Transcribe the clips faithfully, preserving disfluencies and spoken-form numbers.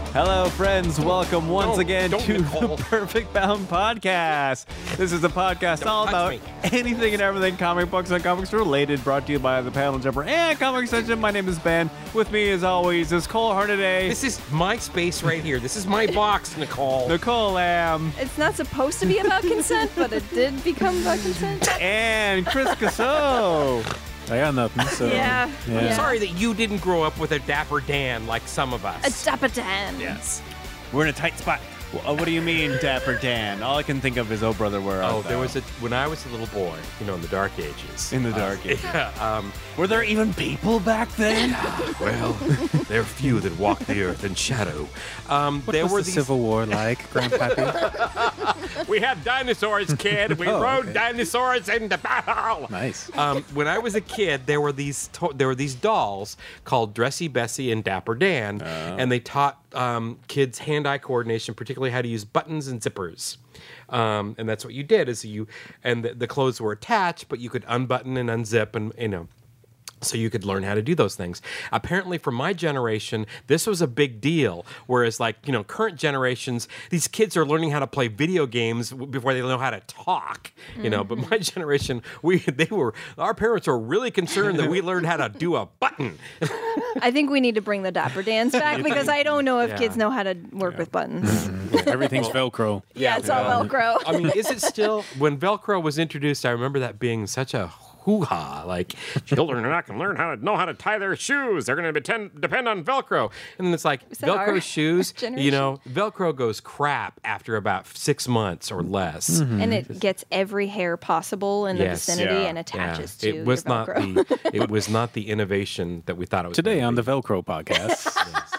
Hello, friends. Welcome once Don't- again don't, to Nicole. the Perfect Bound Podcast. This is a podcast Don't all touch about me. anything and everything comic books and comics related, brought to you by the Panel Jumper and Comic Extension. My name is Ben. With me, as always, is Cole Hornaday, This is my space right here. This is my box, Nicole. Nicole Lamb, It's not supposed to be about consent, but it did become about consent. and Chris Casso. I got nothing, so... Yeah. Yeah. yeah. Sorry that you didn't grow up with a Dapper Dan like some of us. A Dapper-Dan. Yes. We're in a tight spot. Well, what do you mean, Dapper Dan? All I can think of is Oh Brother, Where Art Oh, there Thou? was a when I was a little boy, you know, in the dark ages. In the uh, dark ages. Yeah. Um, Were there even people back then? well, there are few that walk the earth in shadow. Um, What there was were the these. Civil War like, Grandpappy? We had dinosaurs, kid. We Oh, rode okay. dinosaurs into battle. Nice. Um, when I was a kid, there were these to- there were these dolls called Dressy Bessie and Dapper Dan, and they taught um, kids hand-eye coordination, particularly how to use buttons and zippers. Um, and that's what you did is you and the, the clothes were attached, but you could unbutton and unzip, and you know. So you could learn how to do those things. Apparently, for my generation, this was a big deal. Whereas, like, you know, current generations, these kids are learning how to play video games w- before they know how to talk. You know, but my generation, we they were our parents were really concerned that we learned how to do a button. I think we need to bring the Dapper Dans back because I don't know if Yeah. kids know how to work with buttons. Everything's Velcro. Yeah, it's all Velcro. I mean, is it still when Velcro was introduced? I remember that being such a hoo-ha, like children are not going to learn how to know how to tie their shoes. They're going to depend depend on Velcro, and then it's like that Velcro our shoes. You generation? know, Velcro goes crap after about six months or less. And it gets every hair possible in the Yes. vicinity Yeah. and attaches Yeah. to It was your not Velcro. the it was not the innovation that we thought it was. Today gonna on be. the Velcro podcast.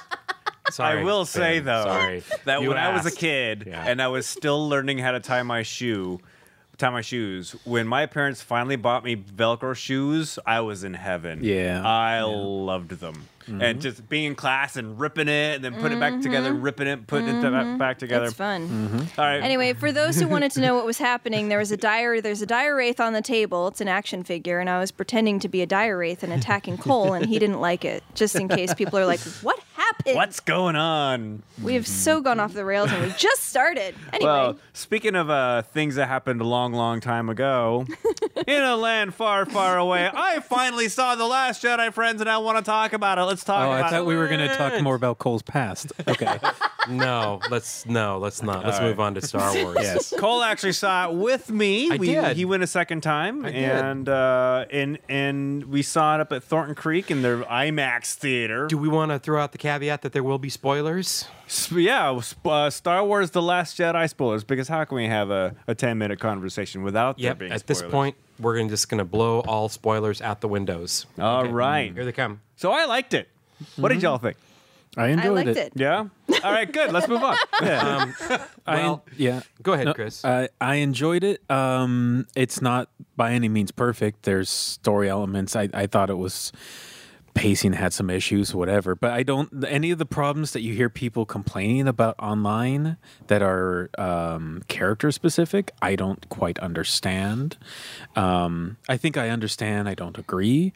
Sorry, I will say, Ben, though, sorry. that You when I was a asked. kid Yeah. and I was still learning how to tie my shoe, tie my shoes, when my parents finally bought me Velcro shoes, I was in heaven. Yeah. I loved them. And just being in class and ripping it and then putting it back together, ripping it, putting it ba- back together. It's fun. All right. Anyway, for those who wanted to know what was happening, there was a dire. There's a dire wraith on the table. It's an action figure, and I was pretending to be a dire wraith and attacking Cole, and he didn't like it. Just in case people are like, "What happened?" What's going on? We have so gone off the rails, and we just started. Anyway, Well, speaking of uh, things that happened a long, long time ago, in a land far, far away, I finally saw The Last Jedi, friends, and I want to talk about it. Let's talk Oh, about I thought it. we were going to talk more about Cole's past. Okay. No, let's no, let's not. Let's All right. move on to Star Wars. Yes. Cole actually saw it with me. I we, did. He went a second time, I did. and uh, and and we saw it up at Thornton Creek in their IMAX theater. Do we want to throw out the caveat that there will be spoilers? S- yeah, sp- uh, Star Wars: The Last Jedi spoilers. Because how can we have a, a ten minute conversation without there Yep. being At this spoilers? point, we're gonna, just going to blow all spoilers out the windows. All right. Here they come. So I liked it. What did y'all think? I I enjoyed liked it. Yeah. All right. Good. Let's move on. Um, I en- well, yeah. go ahead, No, Chris. I, I enjoyed it. Um, it's not by any means perfect. There's story elements. I, I thought it was pacing had some issues, whatever. But I don't any of the problems that you hear people complaining about online that are um, character specific. I don't quite understand. Um, I think I understand. I don't agree.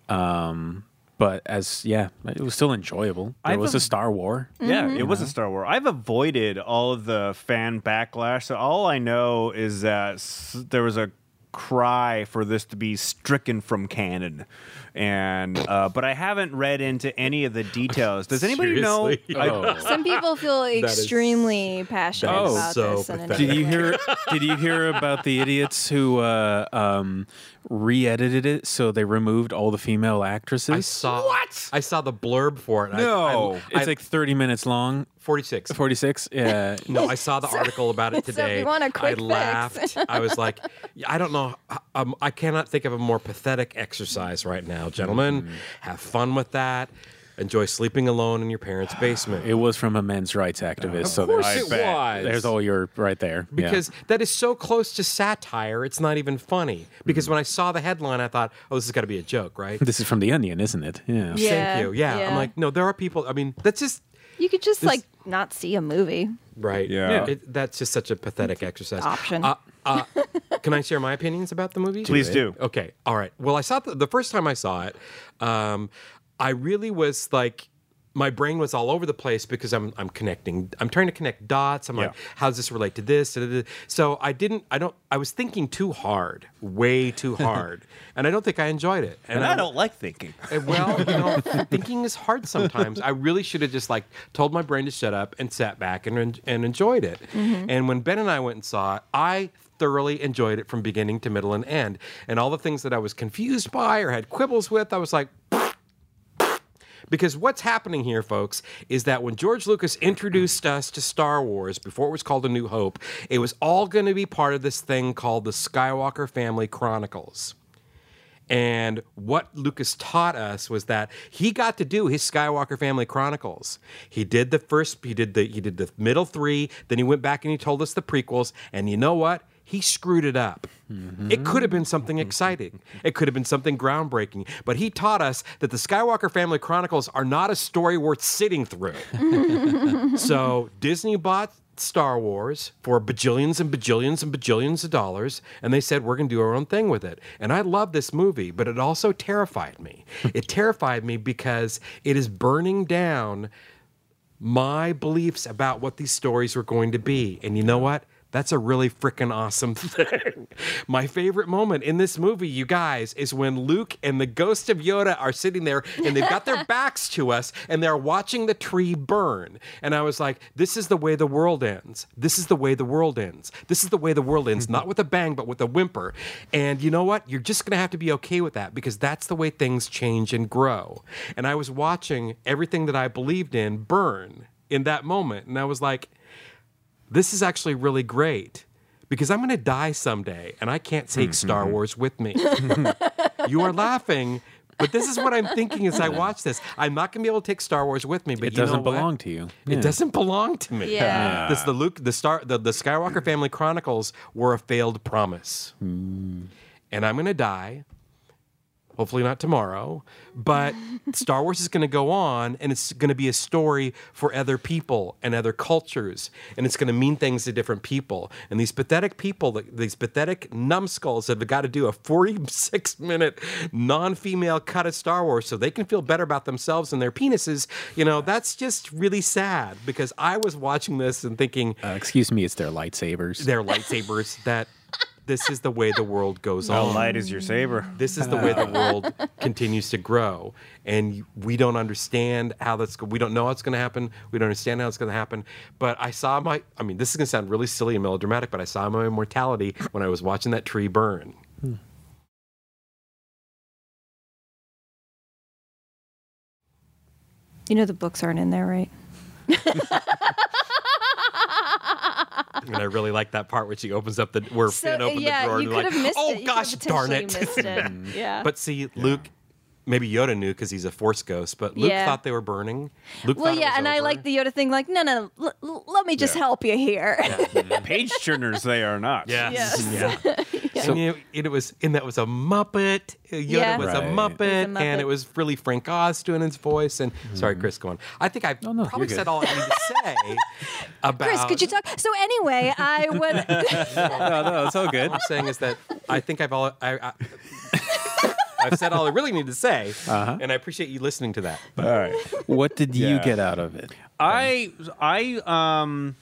Um, but as yeah, it was still enjoyable. There I've was a- a Star War. Yeah, it was a Star Wars. I've avoided all of the fan backlash. So all I know is that s- there was a cry for this to be stricken from canon, and uh, but I haven't read into any of the details. Does anybody Seriously? know? I- Oh. Some people feel is- extremely passionate that is about so this. And pathetic. Did you hear? Did you hear about the idiots who uh, um, re-edited it so they removed all the female actresses? I saw what? I saw the blurb for it. I- No. I, It's I- like thirty minutes long. forty-six. Forty-six. Yeah. No, I saw the article about it So if today. you want a I quick fix. laughed. I was like, I don't know. Um, I cannot think of a more pathetic exercise right now, gentlemen. Mm-hmm. Have fun with that. Enjoy sleeping alone in your parents' basement. It was from a men's rights activist. so of course there's, it bet. was. there's all your right there. Yeah. Because that is so close to satire, it's not even funny. Because Mm-hmm. when I saw the headline, I thought, oh, this has got to be a joke, right? this is from The Onion, isn't it? Yeah. Yeah. Thank you. Yeah. yeah. I'm like, no, there are people. I mean, that's just. You could just like not see a movie. Right. Yeah. It, that's just such a pathetic exercise. Option. Uh, uh, can I share my opinions about the movie? Please do. Okay. All right. Well, I saw the, the first time I saw it, um, I really was like, my brain was all over the place because I'm I'm connecting. I'm trying to connect dots. I'm like, Yeah. how does this relate to this? Da, da, da. So I didn't. I don't. I was thinking too hard, way too hard, and I don't think I enjoyed it. And I don't like thinking. Uh, Well, you know, thinking is hard sometimes. I really should have just like told my brain to shut up and sat back and en- and enjoyed it. And when Ben and I went and saw it, I thoroughly enjoyed it from beginning to middle and end. And all the things that I was confused by or had quibbles with, I was like. Because what's happening here, folks, is that when George Lucas introduced us to Star Wars before it was called A New Hope, it was all going to be part of this thing called the Skywalker Family Chronicles. And what Lucas taught us was that he got to do his Skywalker Family Chronicles. He did the first, he did the, he did the middle three, then he went back and he told us the prequels. And you know what? He screwed it up. Mm-hmm. It could have been something exciting. It could have been something groundbreaking. But he taught us that the Skywalker Family Chronicles are not a story worth sitting through. So Disney bought Star Wars for bajillions and bajillions and bajillions of dollars, and they said, we're going to do our own thing with it. And I love this movie, but it also terrified me. It terrified me because it is burning down my beliefs about what these stories were going to be. And you know what? That's a really freaking awesome thing. My favorite moment in this movie, you guys, is when Luke and the ghost of Yoda are sitting there and they've got their backs to us and they're watching the tree burn. And I was like, this is the way the world ends. This is the way the world ends. This is the way the world ends, not with a bang, but with a whimper. And you know what? You're just going to have to be okay with that because that's the way things change and grow. And I was watching everything that I believed in burn in that moment. And I was like, this is actually really great because I'm going to die someday and I can't take Star Wars with me. You are laughing, but this is what I'm thinking as I watch this. I'm not going to be able to take Star Wars with me, but It you know doesn't what? belong to you. It Yeah. doesn't belong to me. Yeah. This the Luke the Star the, the Skywalker Family Chronicles were a failed promise. And I'm going to die. Hopefully not tomorrow, but Star Wars is going to go on and it's going to be a story for other people and other cultures. And it's going to mean things to different people. And these pathetic people, these pathetic numbskulls have got to do a forty-six minute non-female cut of Star Wars so they can feel better about themselves and their penises. You know, that's just really sad because I was watching this and thinking, Uh, excuse me, it's their lightsabers. their lightsabers, that this is the way the world goes How on. light is your saber? This is the way the world continues to grow, and we don't understand how that's. We don't know how it's going to happen. We don't understand how it's going to happen. But I saw my. I mean, this is going to sound really silly and melodramatic, but I saw my mortality when I was watching that tree burn. Hmm. You know the books aren't in there, right? And I really like that part where she opens up the where So, Finn opened yeah, the drawer you and could like, have missed oh it. You gosh, could have darn it! potentially missed it. Yeah. But see, Luke. Maybe Yoda knew because he's a Force ghost, but Luke Yeah. thought they were burning. Luke well, thought it yeah, was and I over. like the Yoda thing. Like, no, no, l- l- let me just Yeah. help you here. Page turners, they are not. Yes. Yes. Yeah. And you know, it was, and that was a Muppet. Yoda Yeah. was Right. a Muppet, It was a and Muppet. it was really Frank Oz doing his voice. And sorry, Chris, go on. I think I've no, probably you're said good. all I need to say about. Chris, could you talk? So anyway, I would. no, no, it's all good. What I'm saying is that I think I've all. I, I, I've said all I really need to say, Uh-huh. and I appreciate you listening to that. All right. What did you Yeah. get out of it? I I um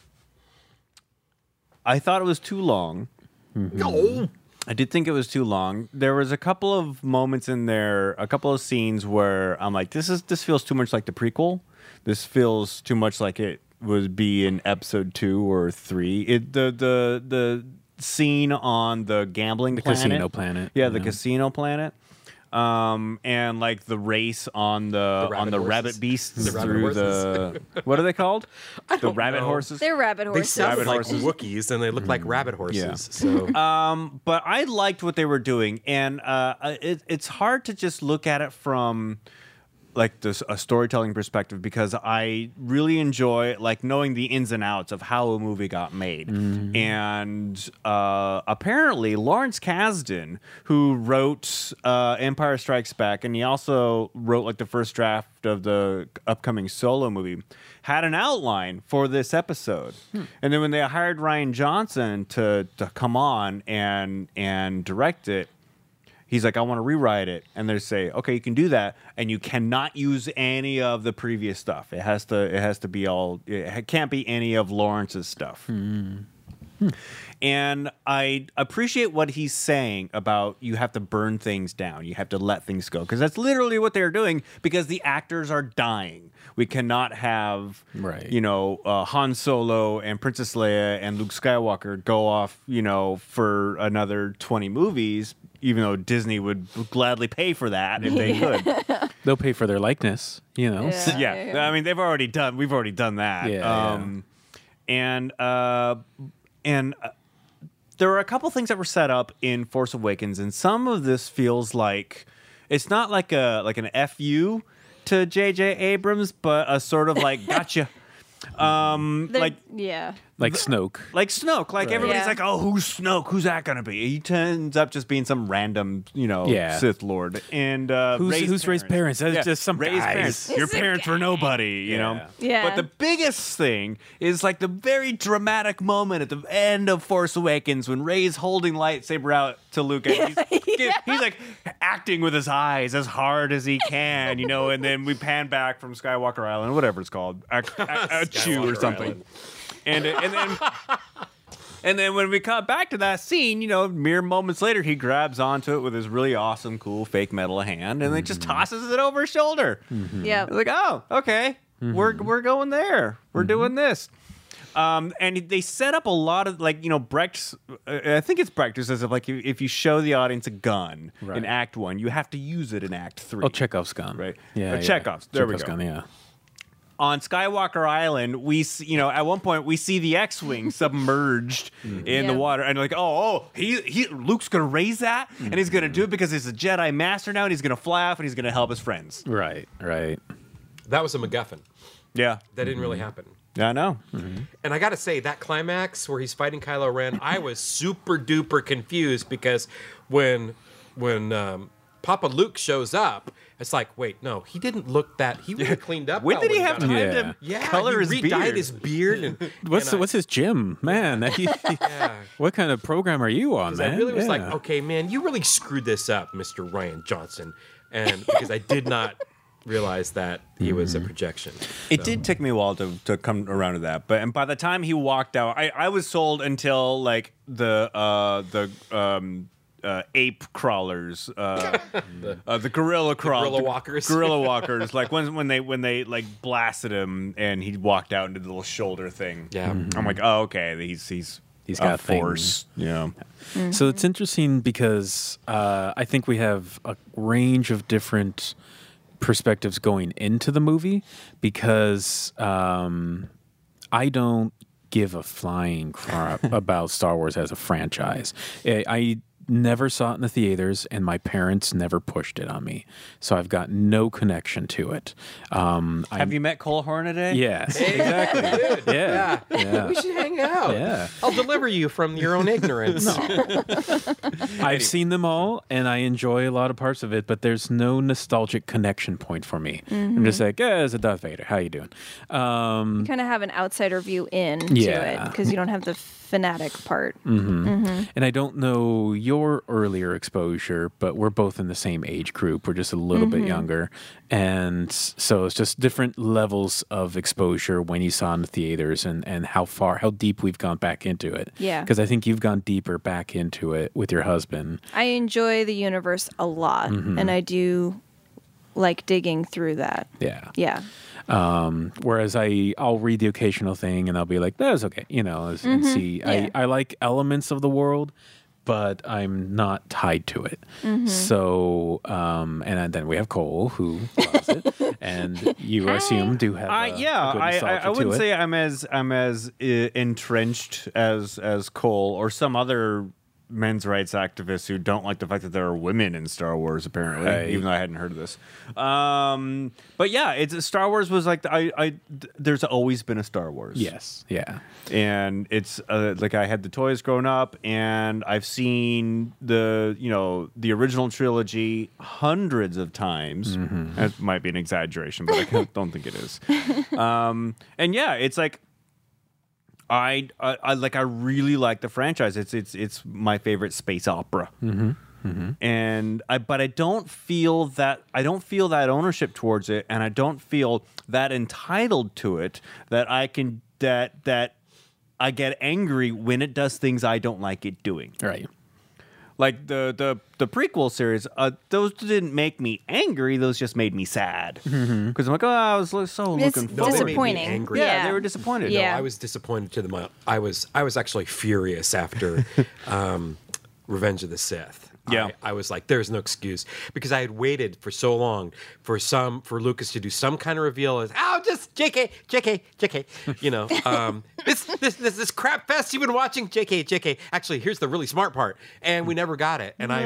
I thought it was too long. No. I did think it was too long. There was a couple of moments in there, a couple of scenes where I'm like, this is this feels too much like the prequel. This feels too much like it would be in episode two or three. It the the the scene on the gambling The planet. casino planet, Yeah, the yeah. casino planet. Um and like the race on the, The on rabbit the horses. rabbit beasts The rabbit through horses. the what are they called? the don't rabbit know. horses. They're rabbit They horses. sound Rabbit like horses. Wookiees, and they look like rabbit horses. Yeah. So Um, but I liked what they were doing, and uh, it, it's hard to just look at it from like this a storytelling perspective because I really enjoy like knowing the ins and outs of how a movie got made. And uh, apparently, Lawrence Kasdan, who wrote uh, Empire Strikes Back, and he also wrote like the first draft of the upcoming Solo movie, had an outline for this episode. And then when they hired Ryan Johnson to to come on and and direct it, he's like, I want to rewrite it, and they say, okay, you can do that, and you cannot use any of the previous stuff. It has to it has to be all. It can't be any of Lawrence's stuff. Hmm. And I appreciate what he's saying about you have to burn things down. You have to let things go. Because that's literally what they're doing because the actors are dying. We cannot have, Right. you know, uh, Han Solo and Princess Leia and Luke Skywalker go off, you know, for another twenty movies, even though Disney would gladly pay for that if they could. They'll pay for their likeness, you know. Yeah. yeah. yeah. I mean, they've already done, we've already done that. Yeah, Um, And, uh, and, uh, there were a couple things that were set up in Force Awakens, and some of this feels like it's not like a like an F U to J J Abrams, but a sort of like gotcha. Um, They're- like yeah. Like Snoke. like Snoke. Like Right. everybody's Yeah. like, oh, who's Snoke? Who's that gonna be? He ends up just being some random, you know, Yeah. Sith Lord. And uh, Who's- Rey's who's Rey's parents? That's just some Rey's guys. parents. Your It's a parents were nobody, you know. Yeah. But the biggest thing is like the very dramatic moment at the end of Force Awakens when Rey's holding lightsaber out to Luke. And he's, he's like acting with his eyes as hard as he can, you know. And then we pan back from Skywalker Island, whatever it's called, a, a, a chew or Skywalker something. Island. And and then and then when we cut back to that scene, you know, mere moments later, he grabs onto it with his really awesome, cool fake metal hand, and then just tosses it over his shoulder. Yeah. It's like, oh, okay, we're we're going there. We're doing this. Um, and they set up a lot of like you know Brecht. Uh, I think it's Brecht who says if like if if you show the audience a gun Right. in Act One, you have to use it in Act Three. Oh, Chekhov's gun. Right. Yeah. Or yeah. Chekhov's. There we Chekhov's go. gun, yeah. On Skywalker Island, we see, you know, at one point we see the X-wing submerged in Yeah. the water, and like, oh, oh, he, he, Luke's gonna raise that, and he's gonna do it because he's a Jedi Master now, and he's gonna fly off, and he's gonna help his friends. Right, right. That was a MacGuffin. Yeah, That didn't really happen. yeah, I know. And I got to say, that climax where he's fighting Kylo Ren, I was super duper confused because when when um, Papa Luke shows up, it's like, wait, no, he didn't look that. He really cleaned up. When well did he got have out. time Yeah. to Yeah, color he his re-dyed beard? his beard. And, What's and I- what's his gym, man? that- yeah. What kind of program are you on, 'Cause man? I really was like, Yeah. okay, man, you really screwed this up, Mister Ryan Johnson, and because I did not realize that he was a projection. It did take me a while to, to come around to that, but and by the time he walked out, I, I was sold until like the uh, the um, uh, ape crawlers, uh, the, uh, the gorilla crawlers, gorilla walkers. gorilla walkers. Like when when they when they like blasted him and he walked out into the little shoulder thing. Yeah. I'm like, oh okay, he's he's He's a got force. Yeah, So it's interesting because uh, I think we have a range of different perspectives going into the movie because um, I don't give a flying crap about Star Wars as a franchise. I, I never saw it in the theaters, and my parents never pushed it on me, so I've got no connection to it. Um, have you met Cole Hornaday? Yes, exactly. Dude, Yeah, yeah. we should hang out. Yeah. I'll deliver you from your own ignorance. I've seen them all, and I enjoy a lot of parts of it, but there's no nostalgic connection point for me. I'm just like, yeah, it's a Darth Vader. How you doing? Um, Kind of have an outsider view in to Yeah. it because you don't have the fanatic part. and I don't know your earlier exposure, but we're both in the same age group. We're just a little bit younger. And so it's just different levels of exposure when you saw in the theaters and, and how far, how deep we've gone back into it. Yeah. Because I think you've gone deeper back into it with your husband. I enjoy the universe a lot, and I do like digging through that. Yeah. Yeah. Um, whereas I, I'll read the occasional thing and I'll be like, that was okay, you know, and and see. Yeah. I, I like elements of the world, but I'm not tied to it. So, um, and then we have Cole who loves it, and you, I assume, do have. I a, yeah, a good I, I, nostalgia I wouldn't to say it. I'm as I'm as uh, entrenched as as Cole or some other men's rights activists who don't like the fact that there are women in Star Wars. Apparently, Right. even though I hadn't heard of this. Um, but yeah, it's Star Wars was like I, I there's always been a Star Wars. Yes, yeah, And it's uh, like I had the toys growing up, and I've seen the you know the original trilogy hundreds of times. That might be an exaggeration, but I can't- don't think it is. Um, and yeah, it's like I, I I like I really like the franchise. It's it's it's my favorite space opera. Mm-hmm. And I, but I don't feel that I don't feel that ownership towards it, and I don't feel that entitled to it that I can that that I get angry when it does things I don't like it doing. Right. Like the the the prequel series, uh, those didn't make me angry; those just made me sad because Mm-hmm. I'm like, oh, I was so It's looking No, forward. they made me disappointing. angry. Yeah, Yeah. they were disappointed. Yeah. I was disappointed to the mo- I was I was actually furious after um, Revenge of the Sith. Yeah. I, I was like, there's no excuse because I had waited for so long for some for Lucas to do some kind of reveal as oh just J K J K J K, you know, um, this, this this this crap fest you've been watching J K J K. Actually, here's the really smart part, and we never got it, and I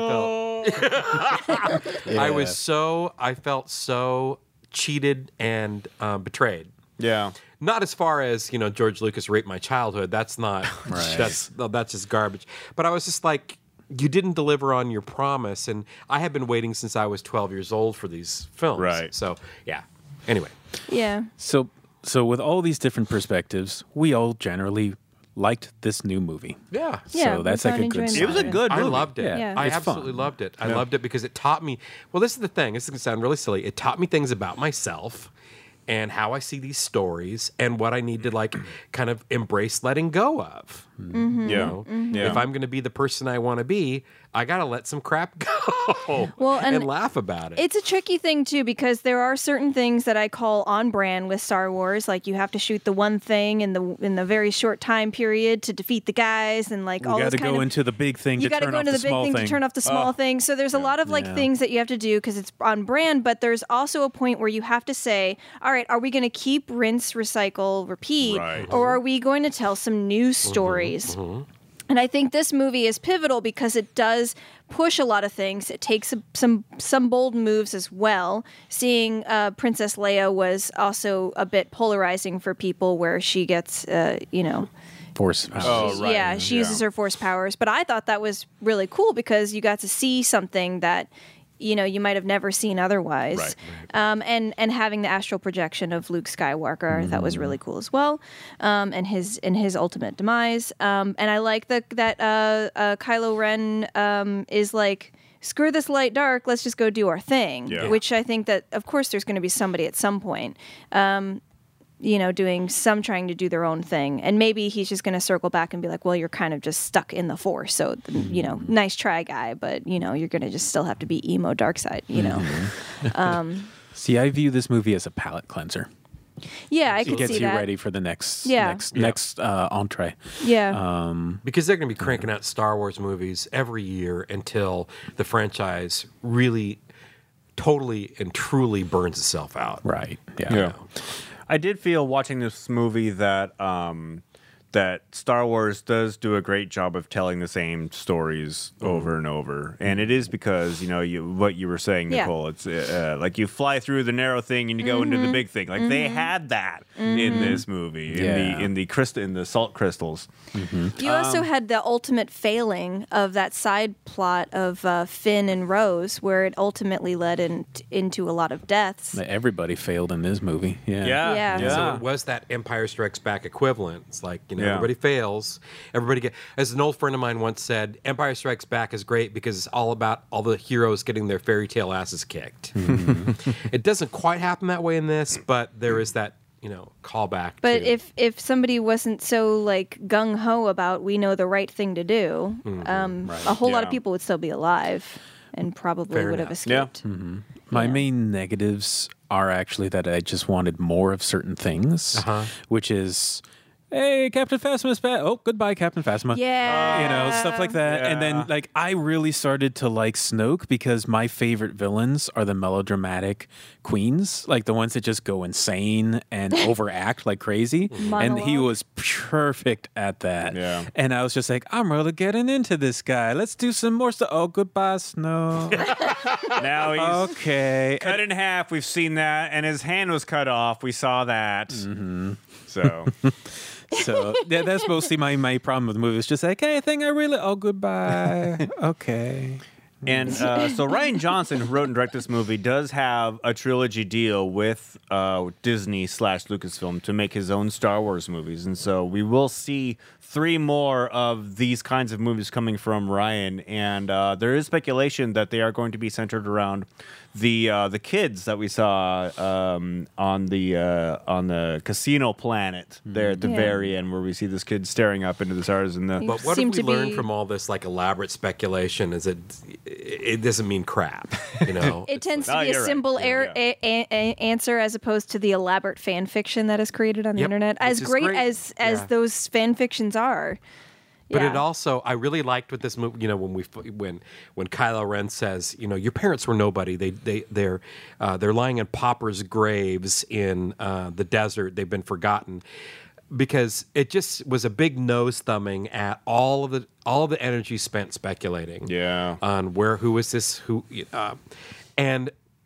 felt I was so I felt so cheated and um, betrayed. Yeah. Not as far as you know, George Lucas raped my childhood. That's not. Right. That's that's just garbage. But I was just like, you didn't deliver on your promise, and I have been waiting since I was twelve years old for these films. Right. So yeah. Anyway, Yeah. So, so with all these different perspectives, we all generally liked this new movie. yeah. Yeah, so that's we like a found good enjoyment sign. It was a out of good I movie. loved it. Yeah, Yeah. I it's absolutely fun. loved it. I Yeah. loved it because it taught me. Well, this is the thing. This is going to sound really silly. It taught me things about myself and how I see these stories and what I need to like kind of embrace letting go of. Mm-hmm. Yeah. You know? Yeah. If I'm going to be the person I want to be, I got to let some crap go. Well, and and laugh about it. It's a tricky thing too because there are certain things that I call on brand with Star Wars, like you have to shoot the one thing in the in the very short time period to defeat the guys, and like all You got those to kind go of, into the big thing you to got to turn go off into the, the, big small thing, thing. to turn off the small thing. So there's a lot of like Yeah. things that you have to do because it's on brand, but there's also a point where you have to say, all right, are we going to keep rinse, recycle, repeat, Right. or are we going to tell some new stories? And I think this movie is pivotal because it does push a lot of things. It takes some some bold moves as well. Seeing uh, Princess Leia was also a bit polarizing for people, where she gets, uh, you know, Force. Oh, right. yeah, she Yeah. uses her force powers. But I thought that was really cool because you got to see something that, you know, you might have never seen otherwise. Right, Um, and and having the astral projection of Luke Skywalker, I thought was really cool as well. Um, and his and his ultimate demise. Um, and I like the, that uh, uh, Kylo Ren um, is like, screw this light dark, let's just go do our thing. Yeah. Which I think that, of course, there's going to be somebody at some point. Um, you know, doing some trying to do their own thing. And maybe he's just going to circle back and be like, well, you're kind of just stuck in the force. So, you know, nice try, guy, but, you know, you're going to just still have to be emo dark side, you know? See, I view this movie as a palate cleanser. Yeah, I It could gets see you that. ready for the next Yeah. next Yeah. next uh, entree. Yeah. because they're going to be cranking out Star Wars movies every year until the franchise really, totally and truly burns itself out. Right. Yeah. Yeah. I did feel watching this movie that um, that Star Wars does do a great job of telling the same stories over and over, and it is because you know you what you were saying, Yeah. Nicole. It's uh, like you fly through the narrow thing and you go into the big thing. Like they had that in this movie in Yeah. the in the crystal in the salt crystals. You also had the ultimate failing of that side plot of uh, Finn and Rose, where it ultimately led in, into a lot of deaths. Everybody failed in this movie. Yeah. Yeah, Yeah. yeah. So it was that Empire Strikes Back equivalent. It's like, you know, Yeah. everybody fails. Everybody get, as an old friend of mine once said, Empire Strikes Back is great because it's all about all the heroes getting their fairy tale asses kicked. It doesn't quite happen that way in this, but there is that, you know, callback. But to, if if somebody wasn't so like gung ho about we know the right thing to do, um, a whole lot of Yeah. people would still be alive and probably Fair would have enough. Yeah. escaped. My Yeah. main negatives are actually that I just wanted more of certain things, Uh-huh. which is, hey, Captain Phasma's back. Oh, goodbye, Captain Phasma. Yeah. You know, stuff like that. And Yeah. then, like, I really started to like Snoke because my favorite villains are the melodramatic queens, like the ones that just go insane and overact like crazy. And he Monologue. was perfect at that. Yeah. And I was just like, I'm really getting into this guy. Let's do some more stuff. Oh, goodbye, Snoke. Now he's Okay. cut in half. We've seen that, and his hand was cut off. We saw that. Mm-hmm. So So yeah, that's mostly my, my problem with the movie. It's just like, hey, I think I really. Oh, goodbye. Okay. And uh, so Ryan Johnson, who wrote and directed this movie, does have a trilogy deal with uh, Disney slash Lucasfilm to make his own Star Wars movies. And so we will see three more of these kinds of movies coming from Ryan. And uh, there is speculation that they are going to be centered around the uh, the kids that we saw um, on the uh, on the casino planet there at the Yeah. very end, where we see this kid staring up into the stars. And the But what Seem have we to be- learned from all this like elaborate speculation? Is it it doesn't mean crap, you know? It tends Oh, to be a you're right. simple Yeah, air, yeah. A, a, answer as opposed to the elaborate fan fiction that is created on the Yep, internet. which As is great, great. as as Yeah. those fan fictions are. But Yeah. it also, I really liked what this movie. You know, when we when when Kylo Ren says, you know, your parents were nobody. They they they're uh, they're lying in paupers' graves in uh, the desert. They've been forgotten. Because it just was a big nose thumbing at all of the all of the energy spent speculating, Yeah. on where who is this who, uh, and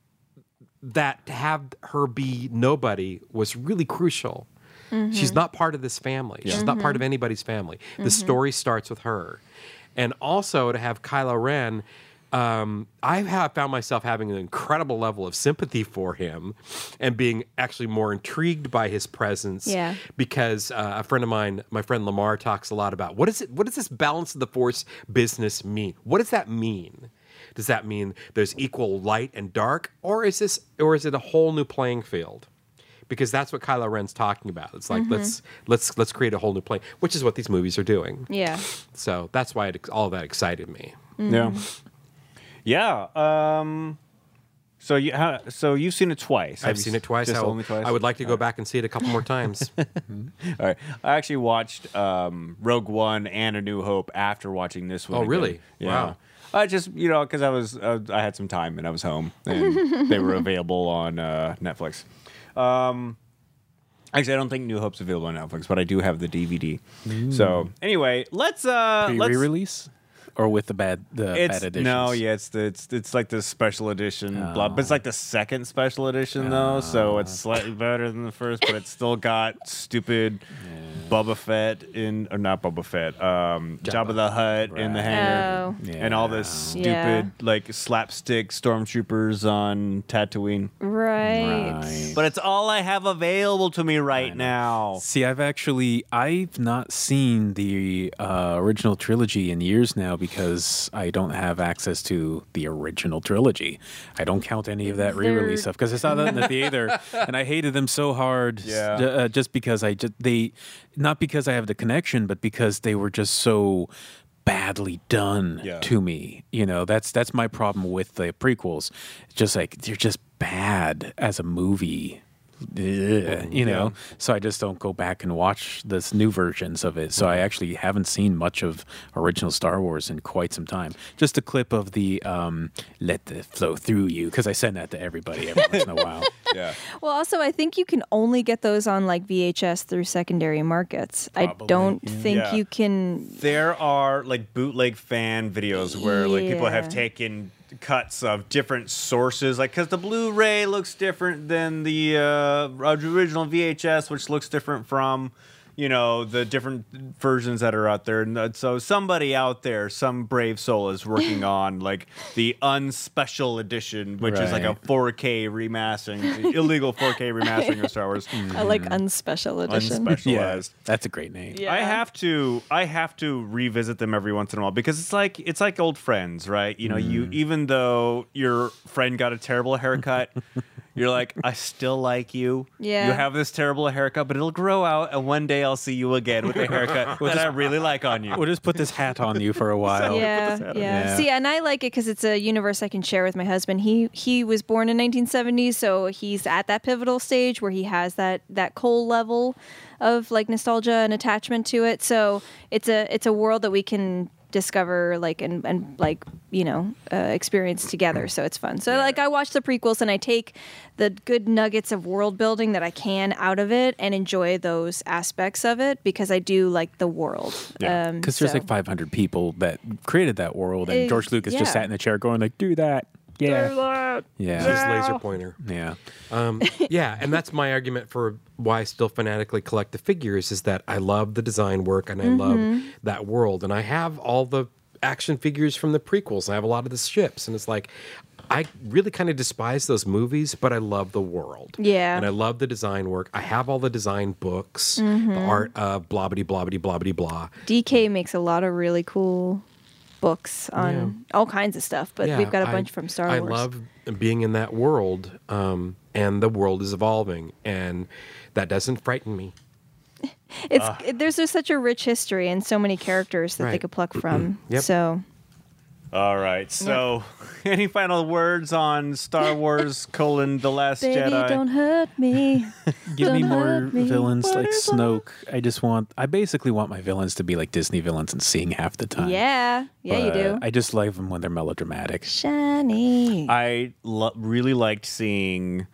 that to have her be nobody was really crucial. She's not part of this family. She's not part of anybody's family. The story starts with her. And also to have Kylo Ren, um, I have found myself having an incredible level of sympathy for him and being actually more intrigued by his presence. Yeah. Because uh, a friend of mine, my friend Lamar, talks a lot about what is it? What does this balance of the Force business mean? What does that mean? Does that mean there's equal light and dark, or is this, or is it a whole new playing field? Because that's what Kylo Ren's talking about. It's like let's let's let's create a whole new plane, which is what these movies are doing. Yeah. So that's why it, all of that excited me. Yeah. Yeah. Um, so you how, so you've seen it twice. Have I've you seen it twice. Just I, will- only twice. I would like to go back and see it a couple more times. All right. I actually watched um, Rogue One and A New Hope after watching this one. Oh, again. really? Yeah. Wow. I just you know because I was uh, I had some time and I was home and they were available on uh, Netflix. Um, actually, I don't think New Hope's available on Netflix, but I do have the D V D. So anyway, let's uh, let's Re-release or with the bad the It's bad editions? no, yeah, it's the it's it's like the special edition, blah, but it's like the second special edition though, so it's slightly better than the first, but it's still got stupid Boba Fett in or not Boba Fett, um, Jabba, the Hutt in the hangar, Oh. and all this stupid Yeah. like slapstick stormtroopers on Tatooine. Right. Right. But it's all I have available to me right now. See, I've actually I've not seen the uh, original trilogy in years now because I don't have access to the original trilogy. I don't count any of that re-release They're- stuff because I saw that in the theater and I hated them so hard. Yeah. j- uh, just because I just they not because I have the connection, but because they were just so badly done Yeah. to me. You know, that's that's my problem with the prequels. It's just like they're just bad as a movie. Ugh, you know, so I just don't go back and watch this new versions of it. So I actually haven't seen much of original Star Wars in quite some time. Just a clip of the um, "Let the flow through you" because I send that to everybody every once in a while. Yeah. Well, also, I think you can only get those on like V H S through secondary markets. I Probably, don't yeah. think Yeah. you can. There are like bootleg fan videos where like people have Yeah. taken cuts of different sources, like because the Blu-ray looks different than the uh, original V H S, which looks different from you know the different versions that are out there. And uh, so somebody out there, some brave soul, is working on like the unspecial edition, which is like a Right. four K remastering, illegal four K remastering of Star Wars, I like unspecial edition. unspecialized. That's a great name. Yeah. I have to I have to revisit them every once in a while because it's like it's like old friends, right? You know, you even though your friend got a terrible haircut, you're like, I still like you. Yeah. You have this terrible haircut, but it'll grow out and one day I'll see you again with a haircut that I really like on you. We'll just put this hat on you for a while. Yeah, hat yeah, on. Yeah. See, and I like it because it's a universe I can share with my husband. He he was born in nineteen seventy, so he's at that pivotal stage where he has that that Cole level of like nostalgia and attachment to it. So it's a it's a world that we can discover like and, and like you know uh, experience together, so it's fun. So like I watch the prequels and I take the good nuggets of world building that I can out of it and enjoy those aspects of it because I do like the world. Yeah. Um, Because there's so- like five hundred people that created that world, and Uh, George Lucas just yeah. sat in a chair going like, "Do that, yeah, His yeah, laser pointer. yeah." Um, yeah, and that's my argument for why I still fanatically collect the figures is that I love the design work and I love that world, and I have all the action figures from the prequels. And I have a lot of the ships, and it's like, I really kind of despise those movies, but I love the world. Yeah. And I love the design work. I have all the design books, Mm-hmm. the art of blobbity, blobbity, blobbity, blah. D K makes a lot of really cool books on all kinds of stuff, but Yeah, we've got a I- bunch from Star I Wars. love being in that world, um, and the world is evolving, and that doesn't frighten me. It's it, there's just such a rich history and so many characters that they Right. could pluck from. Yep. So All right. So, any final words on Star Wars: colon, The Last baby, Jedi? don't hurt me. Give me Don't more hurt me. villains like Whatever. Snoke. I just want. I basically want my villains to be like Disney villains and sing half the time. Yeah, yeah, you But do. I just like them when they're melodramatic. Shiny. I lo- really liked seeing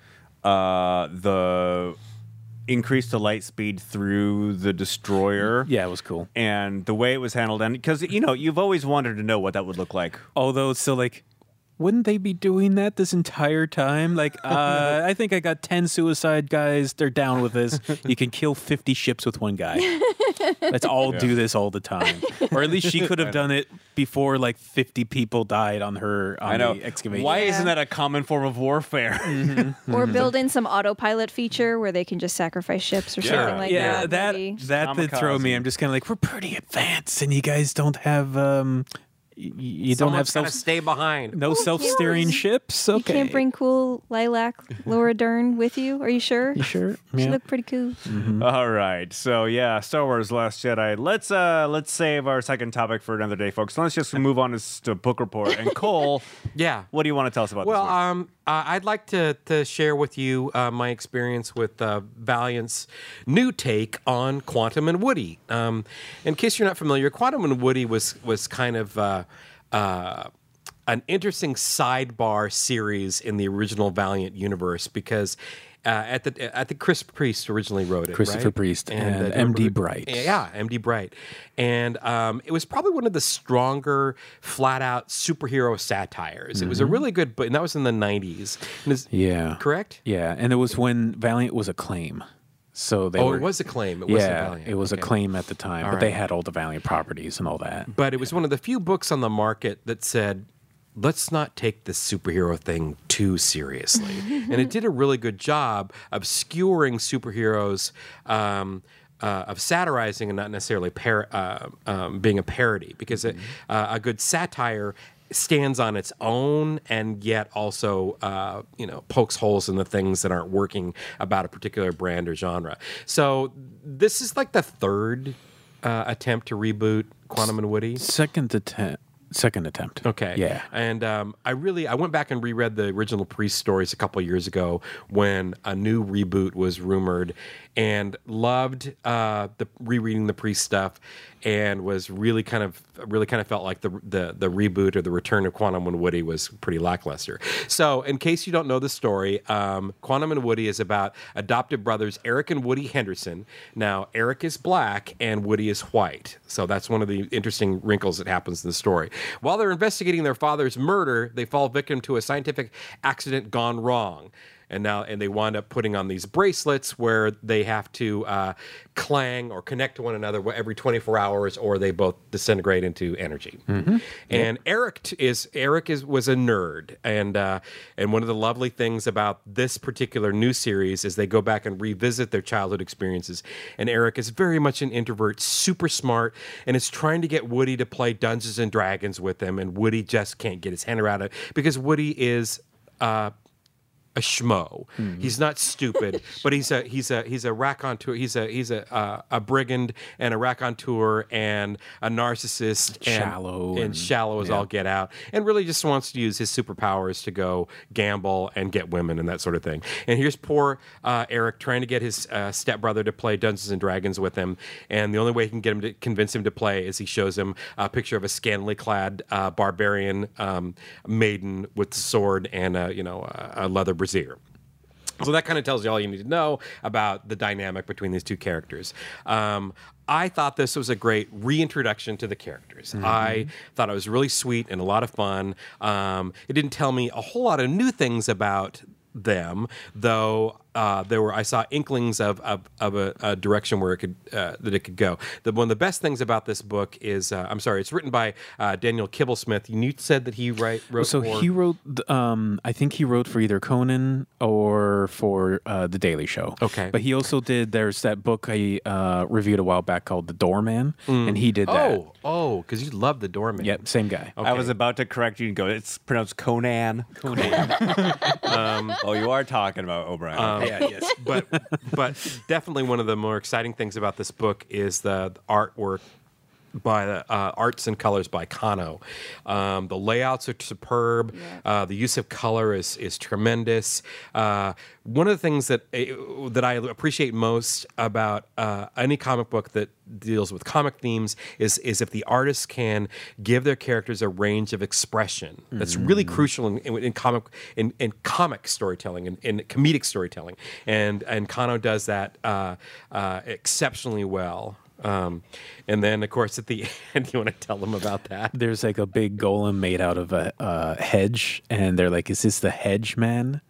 uh, the increase the light speed through the destroyer. Yeah, it was cool. And the way it was handled, and because you know you've always wanted to know what that would look like. Although it's still like, wouldn't they be doing that this entire time? Like, uh, I think I got ten suicide guys. They're down with this. You can kill fifty ships with one guy. Let's all do this all the time. Or at least she could have done it before like fifty people died on her on I know. the excavation. Why Yeah. isn't that a common form of warfare? Or build in some autopilot feature where they can just sacrifice ships or Yeah. something like yeah, that. that maybe. that did throw me. Kamikaze. I'm just kind of like, we're pretty advanced, and you guys don't have um, y- y- you don't have Someone's self gotta stay behind. no Oh, self-steering yes. ships. You Okay, can't bring cool lilac Laura Dern with you. Are you sure? You sure? She Yeah. looked pretty cool. All right. So yeah, Star Wars: Last Jedi. Let's uh let's save our second topic for another day, folks. Let's just move on to, to book report. And Cole, Yeah. what do you want to tell us about Well, this week? um, uh, I'd like to, to share with you uh, my experience with uh, Valiant's new take on Quantum and Woody. Um, in case you're not familiar, Quantum and Woody was was kind of uh, uh, an interesting sidebar series in the original Valiant universe because. Uh, at the I think Chris Priest originally wrote it. Christopher right? Priest and uh, M D remember- Bright. Yeah, M D Bright, and um, it was probably one of the stronger, flat-out superhero satires. It was a really good book, and that was in the nineties. And it's- Yeah. correct. Yeah, and it was when Valiant was Acclaim. So they Oh, were, it was Acclaim. It wasn't yeah, Valiant. it was Okay. Acclaim at the time, All but they right. had all the Valiant properties and all that. But it was one of the few books on the market that said, let's not take this superhero thing too seriously. And it did a really good job of skewering superheroes, um, uh, of satirizing and not necessarily par- uh, um, being a parody, because it, uh, a good satire stands on its own and yet also uh, you know pokes holes in the things that aren't working about a particular brand or genre. So this is like the third uh, attempt to reboot Quantum and Woody. Second attempt. Second attempt. Okay. Yeah. And um, I really I went back and reread the original Priest stories a couple of years ago when a new reboot was rumored, and loved uh, the rereading the Priest stuff, and was really kind of really kind of felt like the the the reboot or the return of Quantum and Woody was pretty lackluster. So, in case you don't know the story, um, Quantum and Woody is about adopted brothers Eric and Woody Henderson. Now, Eric is black and Woody is white, so that's one of the interesting wrinkles that happens in the story. While they're investigating their father's murder, they fall victim to a scientific accident gone wrong. And now, and they wind up putting on these bracelets where they have to uh, clang or connect to one another every twenty-four hours, or they both disintegrate into energy. And Eric t- is Eric is was a nerd, and uh, and one of the lovely things about this particular new series is they go back and revisit their childhood experiences. And Eric is very much an introvert, super smart, and is trying to get Woody to play Dungeons and Dragons with him, and Woody just can't get his hand around it because Woody is. Uh, a schmo. He's not stupid, but he's a he's a he's a raconteur. He's a he's a uh, a brigand and a raconteur and a narcissist and Shallow and, and- shallow as yeah. all get out, and really just wants to use his superpowers to go gamble and get women and that sort of thing. And here's poor uh, Eric trying to get his uh, stepbrother to play Dungeons and Dragons with him, and the only way he can get him to convince him to play is he shows him a picture of a scantily clad uh, barbarian um, maiden with a sword and a, you know a, a leather brassiere. So that kind of tells you all you need to know about the dynamic between these two characters. Um, I thought this was a great reintroduction to the characters. I thought it was really sweet and a lot of fun. Um, it didn't tell me a whole lot of new things about them, though uh, there were I saw inklings of of, of a, a direction where it could uh, that it could go. The one of the best things about this book is uh, I'm sorry, it's written by uh, Daniel Kibblesmith. You said that he write, wrote. So for, he wrote, um, I think he wrote for either Conan or for uh, The Daily Show. Okay. But he also did, there's that book I uh, reviewed a while back called The Doorman, and he did that. Oh, oh, because you love the Doorman. Yep, same guy. Okay. I was about to correct you and go, it's pronounced Conan. Conan. um, oh, you are talking about O'Brien. Um, yeah, yes, but but definitely one of the more exciting things about this book is the, the artwork by the uh, arts and colors by Kano. Um, the layouts are superb. Yeah. Uh, the use of color is is tremendous. Uh, one of the things that uh, that I appreciate most about uh, any comic book that deals with comic themes is is if the artists can give their characters a range of expression. That's really crucial in, in, in comic in, in comic storytelling and in, in comedic storytelling, and and Kano does that uh, uh, exceptionally well. Um, and then, of course, at the end, you want to tell them about that? There's like a big golem made out of a uh, hedge, and they're like, "Is this the hedge man?"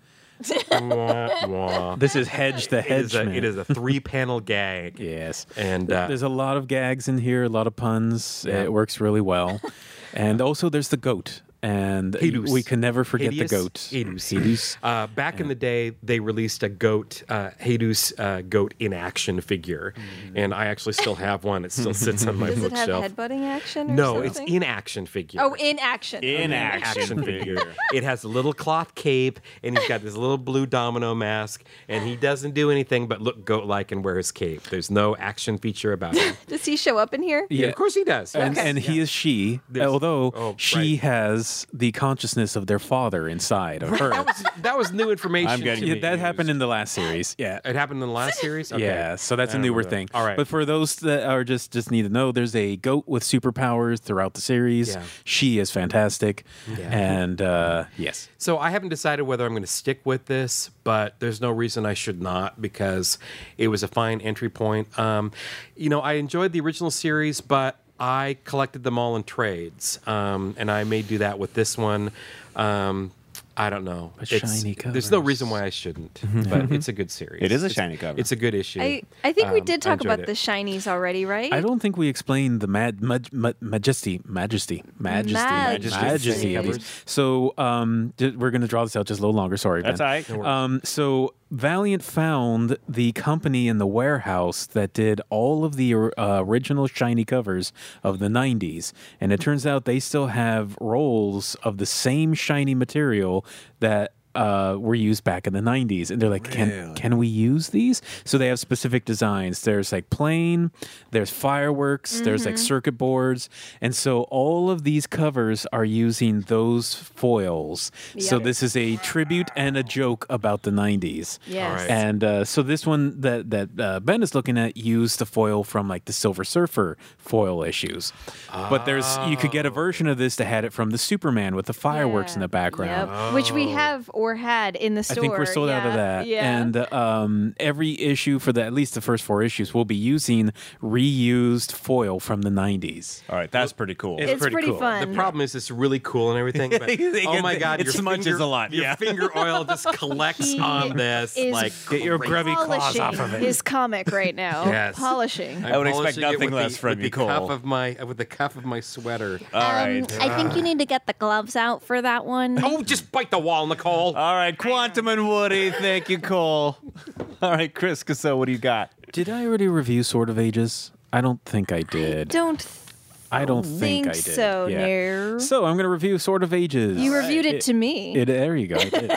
Wah, wah. This is Hedge the It is hedge a, man. it is a three-panel gag. Yes. And uh, There's a lot of gags in here, a lot of puns. Yeah. It works really well. And also there's the goat. And Hades. we can never forget Hades? the goat. Hades. Hades. Uh, back in the day, they released a goat, uh, Hades uh, goat in action figure, and I actually still have one. It still sits on my Does it have bookshelf. headbutting action? Or No, something? it's in action figure. Oh, in action. In Okay. action figure. It has a little cloth cape, and he's got this little blue domino mask, and he doesn't do anything but look goat-like and wear his cape. There's no action feature about him. Does he show up in here? Yeah, of course he does. And, Yes. and he is she, There's- although oh, she right. has the consciousness of their father inside of her. That was, that was new information. I'm getting to Yeah, me. that happened in the last series. Yeah. It happened in the last series. Okay. Yeah, so that's I a don't newer remember thing. that. All right. But for those that are just just need to know, there's a goat with superpowers throughout the series. Yeah. She is fantastic. Yeah. And uh, yes. So I haven't decided whether I'm going to stick with this, but there's no reason I should not because it was a fine entry point. Um, you know, I enjoyed the original series, but I collected them all in trades, um, and I may do that with this one. Um, I don't know. But It's- shiny There's no covers. reason why I shouldn't, but it's a good series. It is a It's- shiny cover. It's a good issue. I, I think we Um, did I talk enjoyed about it. the shinies already, right? I don't think we explained the mad, maj, ma- majesty, majesty, majesty, Majesty. majesty of these. So um, j- we're going to draw this out just a little longer. Sorry, That's Ben. all right. No worries. Um, so Valiant found the company in the warehouse that did all of the uh, original shiny covers of the nineties, and it turns out they still have rolls of the same shiny material that uh, were used back in the nineties. And they're like, can can we use these? So they have specific designs. There's like plain, there's fireworks, there's like circuit boards. And so all of these covers are using those foils. So Yep. this is a tribute and a joke about the nineties. Yes. All right. And uh, so this one that that uh, Ben is looking at used the foil from like the Silver Surfer foil issues, but there's you could get a version of this that had it from the Superman with the fireworks in Yeah. the background. Yep. Which we have or had in the I store. think we're sold out of Yeah. that. Yeah. And uh, um, every issue for the at least the first four issues will be using reused foil from the nineties. All right, that's pretty cool. It's it's pretty pretty, cool. fun. The problem is it's really cool and everything, but oh my god, It your smudges finger, a lot, Your yeah. finger oil just collects He on this. is Like Get your crazy. grubby claws polishing off of it. his comic right now. Yes. Polishing. I would I'm expect polishing it nothing with less the, from with you, the Cole. cuff of my with the cuff of my sweater. All right. I think you need to get the gloves out for that one. Oh, just bite the wall, Nicole. All right, Quantum and Woody. Thank you, Cole. All right, Chris Casso, what do you got? Did I already review Sword of Ages? I don't think I did. Don't I don't think, think I did. so, Yeah. no. So I'm going to review Sword of Ages. you reviewed it to me. It, there you go. I did.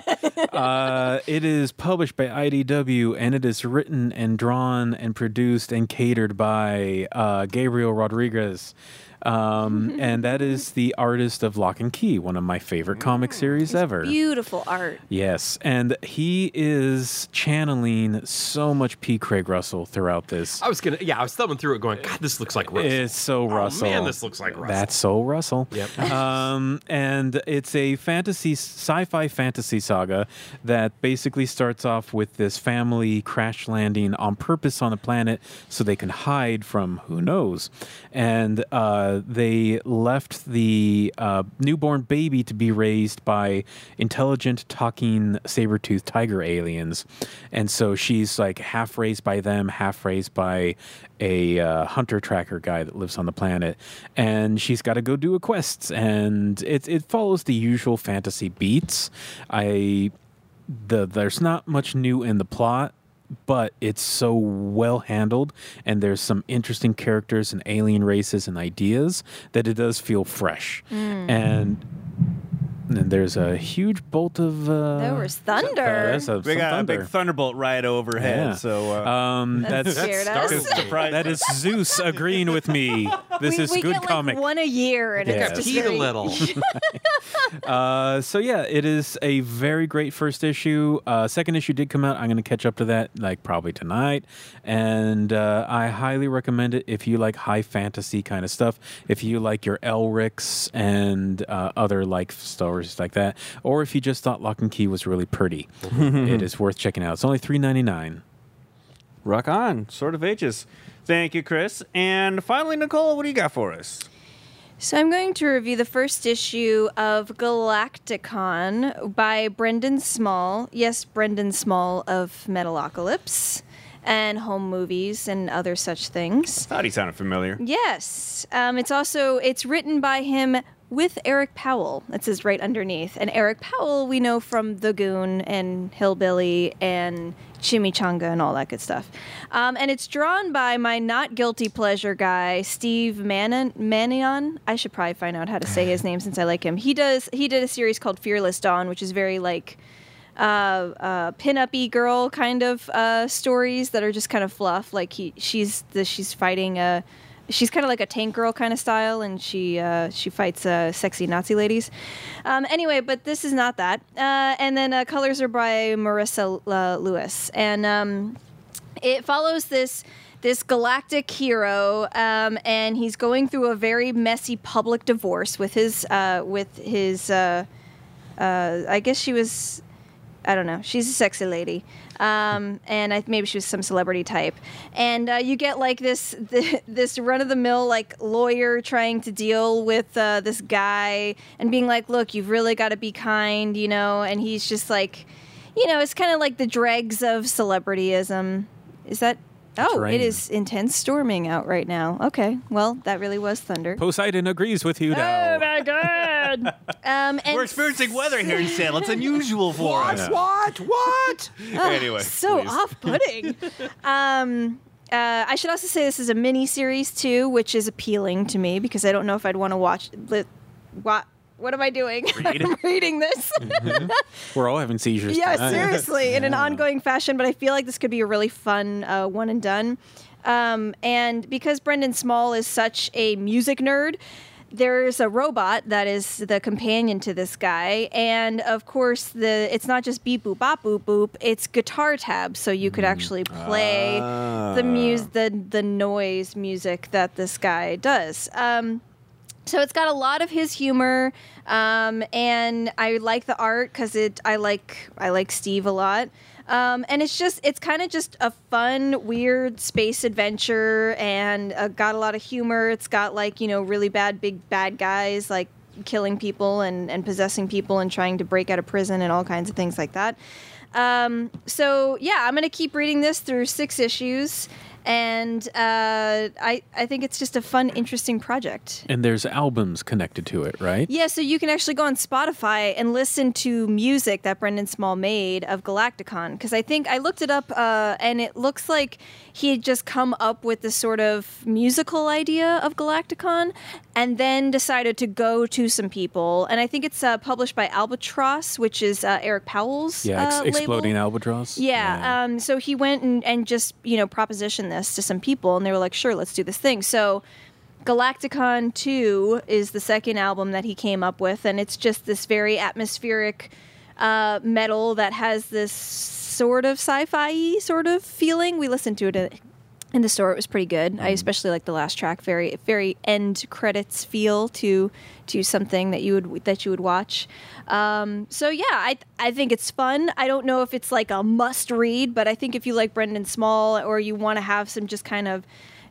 uh, it is published by I D W, and it is written and drawn and produced and catered by uh, Gabriel Rodriguez. Um, and that is the artist of Lock and Key, one of my favorite comic series ever. Beautiful art. Yes, and he is channeling so much P. Craig Russell throughout this. I was gonna, yeah, I was thumbing through it, going, God, this looks like Russell. It's so Russell. Oh man, this looks like Russell. That's so Russell. Yep. um, and it's a fantasy, sci-fi fantasy saga that basically starts off with this family crash landing on purpose on a planet so they can hide from who knows. And uh, uh, they left the uh, newborn baby to be raised by intelligent, talking, saber-toothed tiger aliens. And so she's like half raised by them, half raised by a uh, hunter tracker guy that lives on the planet. And she's got to go do a quest. And it, it follows the usual fantasy beats. I the There's not much new in the plot, but it's so well handled, and there's some interesting characters and alien races and ideas that it does feel fresh. Mm. And and there's a huge bolt of uh, there was thunder. Uh, some we got thunder. a big thunderbolt right overhead. Yeah. So uh, um, that that's scared us. that is Zeus agreeing with me. This we, is we good get, comic. Like, one a year, and Yes. it's just Peed very... a little. Uh, so yeah, it is a very great first issue. Uh, second issue did come out. I'm going to catch up to that like probably tonight, and uh, I highly recommend it if you like high fantasy kind of stuff. If you like your Elrics and uh, other like stories like that, or if you just thought Lock and Key was really pretty, it is worth checking out. It's only three ninety-nine. rock on, Sword of Ages. Thank you, Chris. And finally, Nicole, what do you got for us? So I'm going to review the first issue of Galacticon by Brendan Small. Yes, Brendan Small of Metalocalypse and Home Movies and other such things. Thought he sounded familiar. Yes. Um, it's also, it's written by him with Eric Powell. That says right underneath. And Eric Powell we know from The Goon and Hillbilly and Chimichanga and all that good stuff. Um, and it's drawn by my not guilty pleasure guy, Steve Manon, Manion. I should probably find out how to say his name since I like him. He does. He did a series called Fearless Dawn, which is very like uh, uh, pin-up-y girl kind of uh, stories that are just kind of fluff. Like he, she's the, she's fighting a. She's kind of like a tank girl kind of style, and she uh, she fights uh, sexy Nazi ladies. Um, anyway, but this is not that. Uh, and then uh, colors are by Marissa uh, Lewis, and um, it follows this this galactic hero, um, and he's going through a very messy public divorce with his uh, with his. Uh, uh, I guess she was. I don't know. She's a sexy lady. Um, and I, maybe she was some celebrity type. And uh, you get like this the, this run-of-the-mill like lawyer trying to deal with uh, this guy and being like, look, you've really got to be kind, you know? And he's just like, you know, it's kind of like the dregs of celebrityism. Is that... Oh, raining. It is intense storming out right now. Okay, well, that really was thunder. Poseidon agrees with you now. Oh my god! um, and We're experiencing weather here in Seattle. It's unusual for What? us. What? What? Anyway, so please. off-putting. um, uh, I should also say this is a mini series too, which is appealing to me because I don't know if I'd want to watch. Li- what? What am I doing? I'm reading this. We're all having seizures. Yeah, tonight. seriously, in an ongoing fashion. But I feel like this could be a really fun uh, one and done. Um, and because Brendan Small is such a music nerd, there's a robot that is the companion to this guy, and of course, the it's not just beep boop bop boop boop. It's guitar tabs, so you could actually play Ah. the mus the the noise music that this guy does. Um, So it's got a lot of his humor, um, and I like the art because it. I like I like Steve a lot, um, and it's just it's kind of just a fun, weird space adventure, and uh, got a lot of humor. It's got like you know really bad big bad guys like killing people and, and possessing people and trying to break out of prison and all kinds of things like that. Um, so yeah, I'm gonna keep reading this through six issues. And uh, I I think it's just a fun, interesting project. And there's albums connected to it, right? Yeah, so you can actually go on Spotify and listen to music that Brendan Small made of Galacticon. Because I think I looked it up, uh, and it looks like he had just come up with this sort of musical idea of Galacticon, and then decided to go to some people. And I think it's uh, published by Albatross, which is uh, Eric Powell's Yeah, ex- uh, Exploding label. Albatross. Yeah. Um, so he went and, and just, you know, propositioned this to some people, and they were like, sure, let's do this thing. So Galacticon two is the second album that he came up with, and it's just this very atmospheric uh, metal that has this sort of sci-fi sort of feeling. We listened to it in the store. It was pretty good. I especially like the last track. Very, very end credits feel to to something that you would that you would watch. Um, so yeah, I I think it's fun. I don't know if it's like a must read, but I think if you like Brendan Small or you want to have some just kind of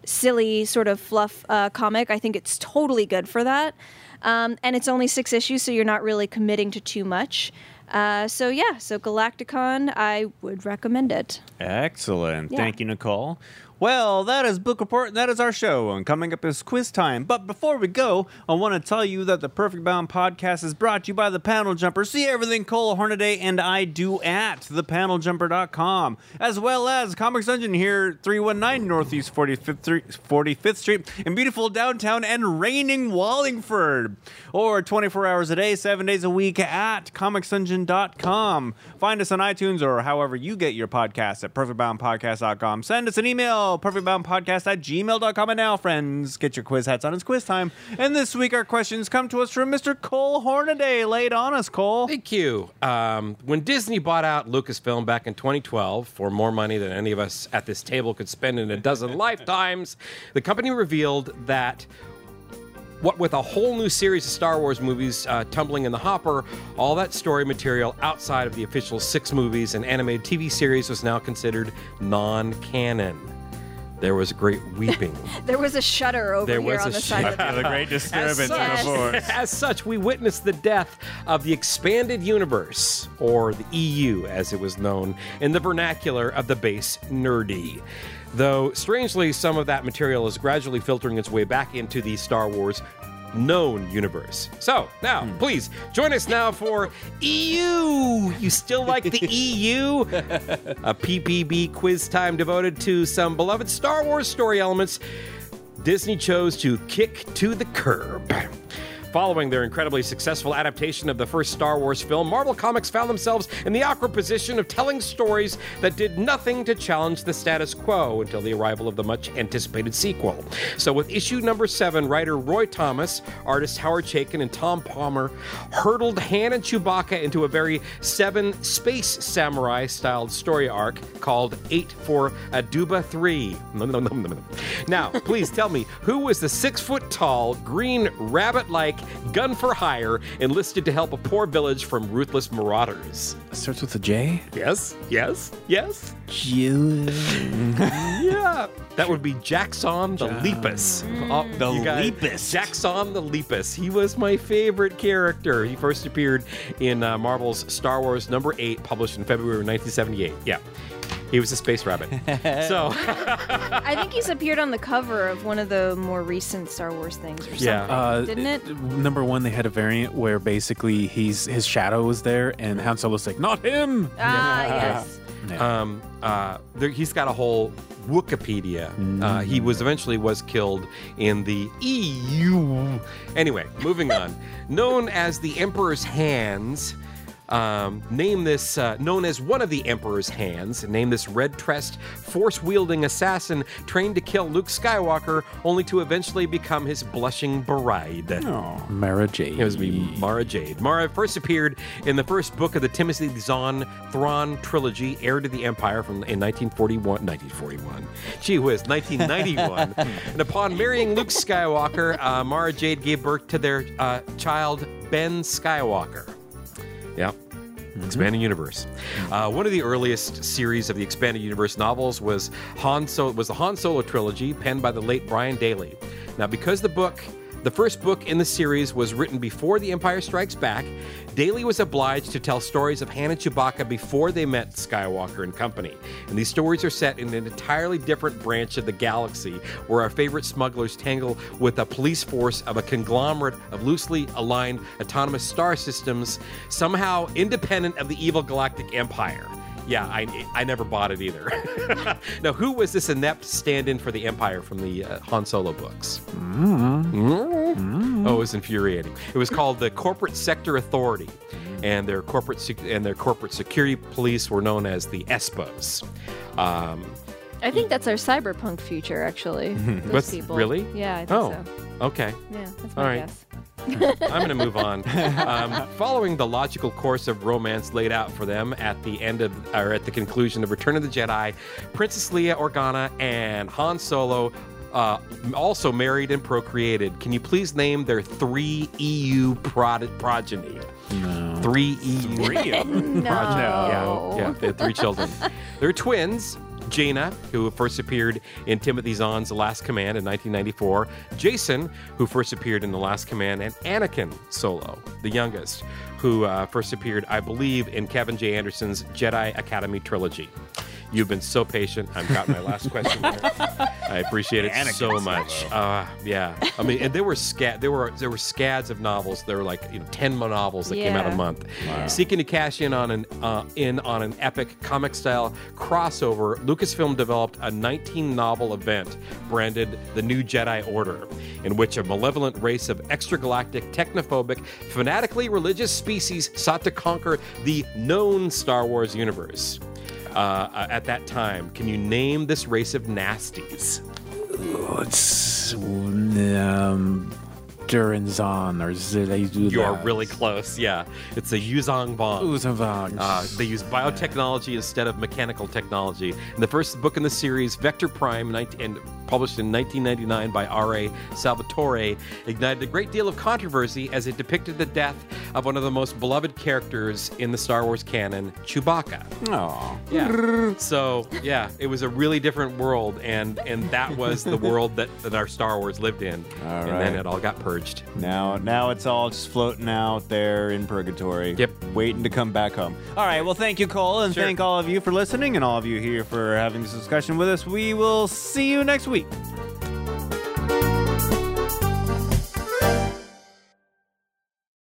silly sort of fluff uh, comic. I think it's totally good for that. Um, and it's only six issues, so you're not really committing to too much. Uh, so yeah, so Galacticon, I would recommend it. Excellent. Yeah. Thank you, Nicole. Well, that is Book Report, and that is our show. And coming up is quiz time. But before we go, I want to tell you that the Perfect Bound podcast is brought to you by The Panel Jumper. See everything Cole Hornaday and I do at the panel jumper dot com, as well as Comics Dungeon here, three one nine Northeast forty-fifth Street in beautiful downtown and reigning Wallingford. Or twenty-four hours a day, seven days a week at comics dungeon dot com. Find us on iTunes or however you get your podcasts at perfect bound podcast dot com. Send us an email, perfect bound podcast at gmail dot com. And now, friends, get your quiz hats on. It's quiz time. And this week, our questions come to us from Mister Cole Hornaday. Lay it on us, Cole. Thank you. Um, when Disney bought out Lucasfilm back in twenty twelve for more money than any of us at this table could spend in a dozen lifetimes, the company revealed that what with a whole new series of Star Wars movies uh, tumbling in the hopper, all that story material outside of the official six movies and animated T V series was now considered non-canon. There was great weeping. There was a shudder over There here was on a the side of the The great As disturbance such, on the board. as such, we witnessed the death of the expanded universe, or the E U as it was known, in the vernacular of the base nerdy. Though, strangely, some of that material is gradually filtering its way back into the Star Wars known universe. So, now, please, join us now for E U! You still like the E U? A P P B quiz time devoted to some beloved Star Wars story elements Disney chose to kick to the curb. Following their incredibly successful adaptation of the first Star Wars film, Marvel Comics found themselves in the awkward position of telling stories that did nothing to challenge the status quo until the arrival of the much-anticipated sequel. So with issue number seven, writer Roy Thomas, artists Howard Chaykin, and Tom Palmer hurtled Han and Chewbacca into a very Seven Space Samurai-styled story arc called Eight for Aduba three. No, no, no, no, no. Now, please tell me, who was the six-foot-tall, green, rabbit-like gun for hire enlisted to help a poor village from ruthless marauders? Starts with a J. Yes, yes, yes. Jill. Yeah, that would be Jackson the Lepus. Oh, The you guys- Lepus. Jackson the Lepus. He was my favorite character. He first appeared in uh, Marvel's Star Wars number eight, published in February of nineteen seventy-eight. Yeah. He was a space rabbit. So, I think he's appeared on the cover of one of the more recent Star Wars things or something. Yeah. Uh, Didn't it? Number one, they had a variant where basically he's his shadow was there, and Han Solo's like, "Not him." Ah, yes. um, uh, there, he's got a whole Wikipedia. Uh, he was eventually was killed in the E U. Anyway, moving on. Known as the Emperor's Hands. Um, name this, uh, known as one of the Emperor's Hands, name this red-tressed, force-wielding assassin trained to kill Luke Skywalker, only to eventually become his blushing bride. Mara Jade. It was me, Mara Jade. Mara first appeared in the first book of the Timothy Zahn Thrawn trilogy, Heir to the Empire, from in nineteen forty-one. nineteen forty-one. Gee whiz, nineteen ninety-one. And upon marrying Luke Skywalker, uh, Mara Jade gave birth to their uh, child, Ben Skywalker. Yeah. Expanded Universe. Uh, one of the earliest series of the Expanded Universe novels was Han Solo, was the Han Solo trilogy, penned by the late Brian Daley. Now, because the book, the first book in the series was written before The Empire Strikes Back, Daley was obliged to tell stories of Han and Chewbacca before they met Skywalker and company. And these stories are set in an entirely different branch of the galaxy, where our favorite smugglers tangle with a police force of a conglomerate of loosely aligned autonomous star systems, somehow independent of the evil Galactic Empire. Yeah, I, I never bought it either. Now, who was this inept stand-in for the Empire from the uh, Han Solo books? Mm-hmm. Mm-hmm. Oh, it was infuriating. It was called the Corporate Sector Authority, and their corporate sec- and their corporate security police were known as the E S P Os. Um, I think that's our cyberpunk future, actually. Those What's- people. really? Yeah, I think oh, so. okay. Yeah, that's All my right. guess. I'm going to move on. Um, following the logical course of romance laid out for them at the end of, or at the conclusion of Return of the Jedi, Princess Leia Organa and Han Solo uh, also married and procreated. Can you please name their three E U prod- progeny? No. Three E U. Three of them. No. Yeah, yeah, they had three children. They're twins. Jaina, who first appeared in Timothy Zahn's The Last Command in nineteen ninety-four, Jason, who first appeared in The Last Command, and Anakin Solo, the youngest, who uh, first appeared, I believe, in Kevin J. Anderson's Jedi Academy trilogy. You've been so patient. I've got my last question here. I appreciate it Anakin so much. Uh, yeah, I mean, and there were scat, there were there were scads of novels. There were like you know ten novels that came out a Yeah. month. Wow. Seeking to cash in on an uh, in on an epic comic style crossover, Lucasfilm developed a nineteen novel event branded the New Jedi Order, in which a malevolent race of extragalactic, technophobic, fanatically religious species sought to conquer the known Star Wars universe. Uh, at that time, can you name this race of nasties? It's um, Duranzan or Zilay. You are really close. Yeah, it's a Yuzong Bong. Uzavang. Uh, they use biotechnology instead of mechanical technology. And the first book in the series, Vector Prime, nineteen, and published in nineteen ninety-nine by R A Salvatore, ignited a great deal of controversy as it depicted the death of one of the most beloved characters in the Star Wars canon, Chewbacca. Aw. Yeah. So, yeah, it was a really different world, and and that was the world that, that our Star Wars lived in. All and right. then it all got purged. Now, now it's all just floating out there in purgatory. Yep. Waiting to come back home. All right. Well, thank you, Cole, and Sure. thank all of you for listening, and all of you here for having this discussion with us. We will see you next week.